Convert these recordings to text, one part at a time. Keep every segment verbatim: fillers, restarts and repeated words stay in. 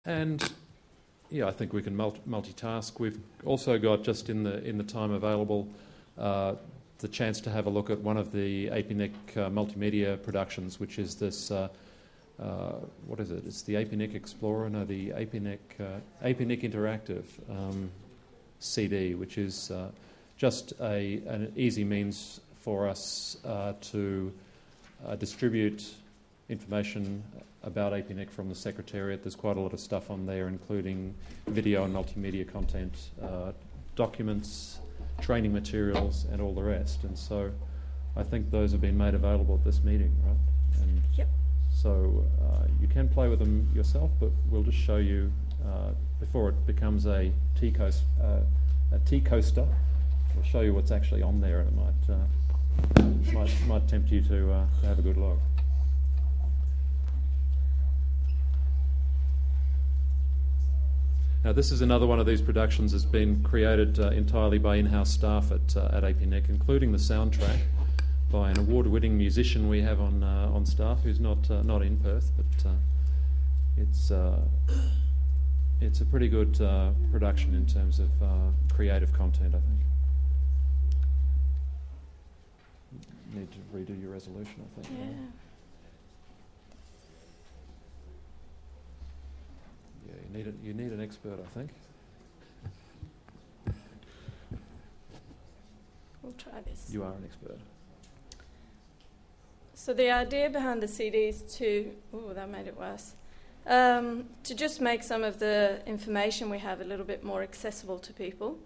and yeah, I think we can multi- multitask. We've also got, just in the in the time available, uh, the chance to have a look at one of the A P N I C uh, multimedia productions, which is this. Uh, uh, what is it? It's the A P N I C Explorer, no, the A P N I C uh, A P N I C Interactive um, C D, which is uh, just a an easy means for us uh, to uh, distribute information about A P N I C from the Secretariat. There's quite a lot of stuff on there, including video and multimedia content, uh, documents, training materials, and all the rest. And so I think those have been made available at this meeting, right? And yep. So uh, you can play with them yourself, but we'll just show you, uh, before it becomes a tea, coast, uh, a tea coaster, we'll show you what's actually on there, and it might, uh, might, might tempt you to, uh, to have a good look. Now, this is another one of these productions that's been created uh, entirely by in-house staff at, uh, at A P N I C, including the soundtrack by an award-winning musician we have on uh, on staff, who's not uh, not in Perth, but uh, it's uh, it's a pretty good uh, production in terms of uh, creative content, I think. Need to redo your resolution, I think. Yeah. Right? Yeah, you need a, you need an expert, I think. We'll try this. You are an expert. So the idea behind the C D is to, oh, that made it worse, um, to just make some of the information we have a little bit more accessible to people.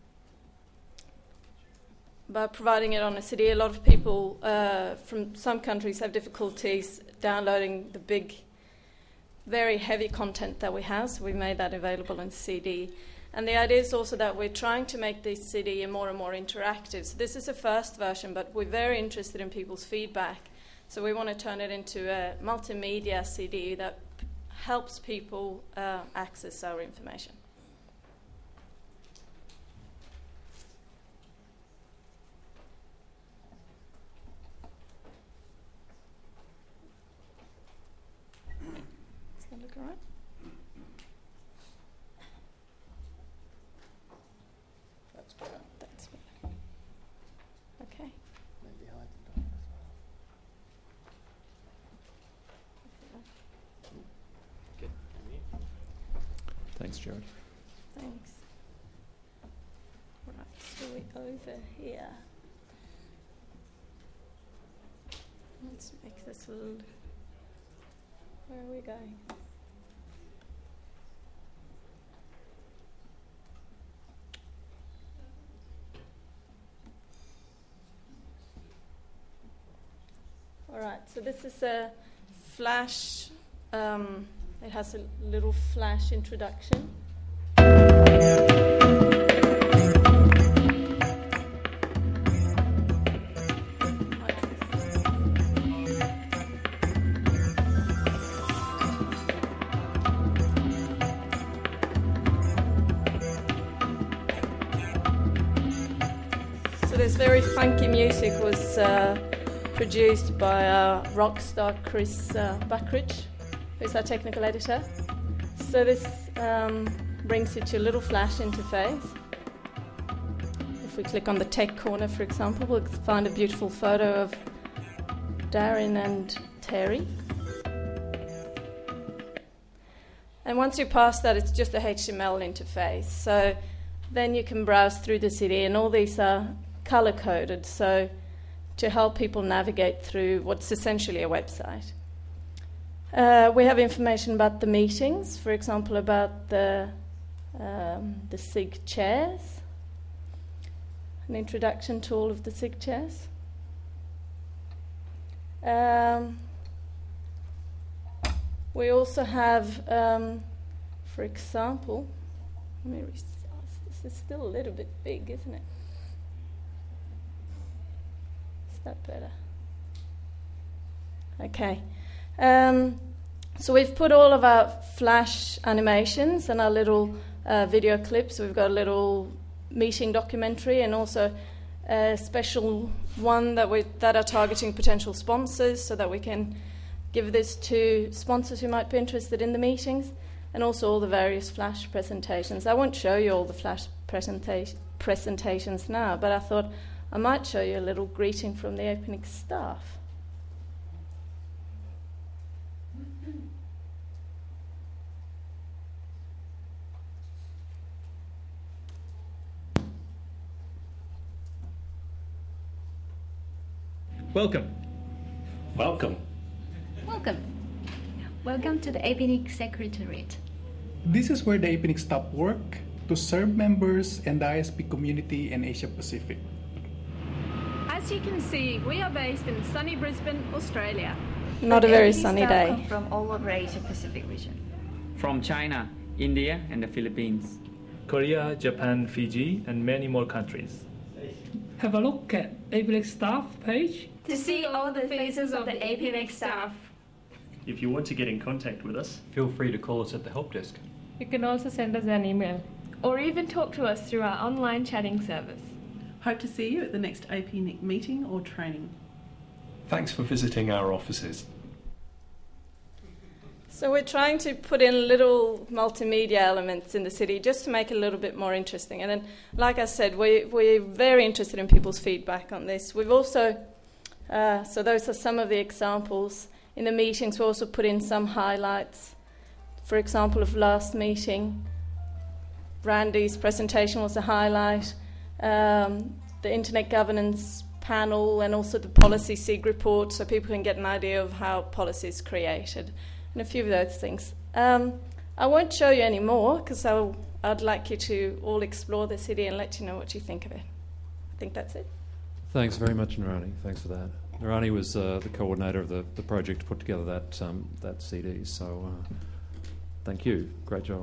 By providing it on a C D, a lot of people uh, from some countries have difficulties downloading the big, very heavy content that we have, so we made that available on C D. And the idea is also that we're trying to make this C D more and more interactive. So this is a first version, but we're very interested in people's feedback. So we want to turn it into a multimedia C D that p- helps people uh, access our information. Does that look all right? That's better. That's better. Okay. Maybe hide the darkness. Good. Thanks, Jared. Thanks. Right, so we're over here. Let's make this a little... Where are we going? All right, so this is a flash, um, it has a little flash introduction. So this very funky music was uh, produced by our rock star Chris uh, Buckridge, who's our technical editor. So this um, brings it to a little flash interface. If we click on the tech corner, for example, we'll find a beautiful photo of Darren and Terry. And once you pass that, it's just a H T M L interface. So then you can browse through the C D, and all these are color-coded, so to help people navigate through what's essentially a website. Uh, we have information about the meetings, for example, about the um, the S I G chairs, an introduction to all of the S I G chairs. Um, we also have, um, for example, let me resize. This is still a little bit big, isn't it? Is that better? Okay. Um, so we've put all of our flash animations and our little uh, video clips. We've got a little meeting documentary and also a special one that we that are targeting potential sponsors, so that we can give this to sponsors who might be interested in the meetings. and also all the various Flash presentations. I won't show you all the Flash presenta- presentations now, but I thought I might show you a little greeting from the Opening staff. Welcome. Welcome. Welcome. Welcome to the A P N I C Secretariat. This is where the A P N I C staff work to serve members and the I S P community in Asia Pacific. As you can see, we are based in sunny Brisbane, Australia. Not a very sunny day. Come from all over Asia Pacific region. From China, India, and the Philippines. Korea, Japan, Fiji, and many more countries. Have a look at A P N I C staff page To see all the faces of the A P N I C staff. If you want to get in contact with us, feel free to call us at the help desk. You can also send us an email. Or even talk to us through our online chatting service. Hope to see you at the next A P N I C meeting or training. Thanks for visiting our offices. So we're trying to put in little multimedia elements in the city just to make it a little bit more interesting. And then, like I said, we, we're very interested in people's feedback on this. We've also, uh, so those are some of the examples. In the meetings, we also put in some highlights. For example, of last meeting, Randy's presentation was a highlight. Um, the Internet Governance panel and also the Policy S I G report, so people can get an idea of how policy is created. And a few of those things. Um, I won't show you any more because I'd like you to all explore the city and let you know what you think of it. I think that's it. Thanks very much, Narani. Thanks for that. Narani was uh, the coordinator of the, the project to put together that um, that C D. So uh, thank you. Great job.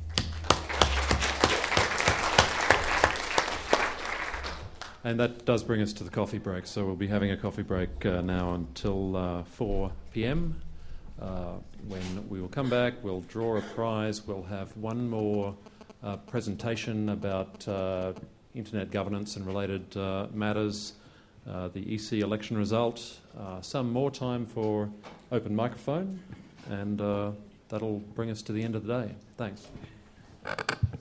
And that does bring us to the coffee break. So we'll be having a coffee break uh, now until uh, four p.m. Uh, when we will come back, we'll draw a prize. We'll have one more uh, presentation about uh, internet governance and related uh, matters, uh, the E C election result, uh, some more time for open microphone, and uh, that'll bring us to the end of the day. Thanks.